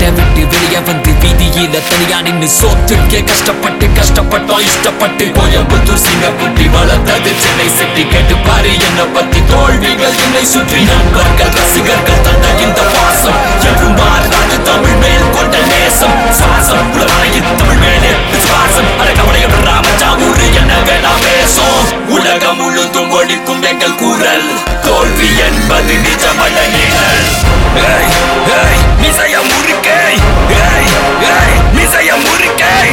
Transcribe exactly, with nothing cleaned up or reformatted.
விட்டு வெளியே வந்து வீதியில தனியா நின்னு சோத்துக்கே கஷ்டப்பட்டு கஷ்டப்பட்டோம் இஷ்டப்பட்டு கோயம்புத்தூர் சிங்கக்குட்டி வளர்த்தது சென்னை சிட்டி கேட்டு பாரு என்ன பத்தி தோல்விகள் என்னை சுற்றி நண்பர்கள் ரசிகர்கள் தந்த இந்த பாசம் என்றும் மாறாது தமிழ் மேல் கொண்ட நேசம் சுவாசம் உலகாயின் தமிழ் மேலே விசுவாசம் அழகவுடைய ராமஜாவூர் என்ன வேணா பேசும் உலகம் முழுதும் ஒழிக்கும் எங்கள் குரல் தோல்வி என்பது நிஜமல்ல நீங்கள் மிசைய முறுக்கை மிசைய முறுக்கை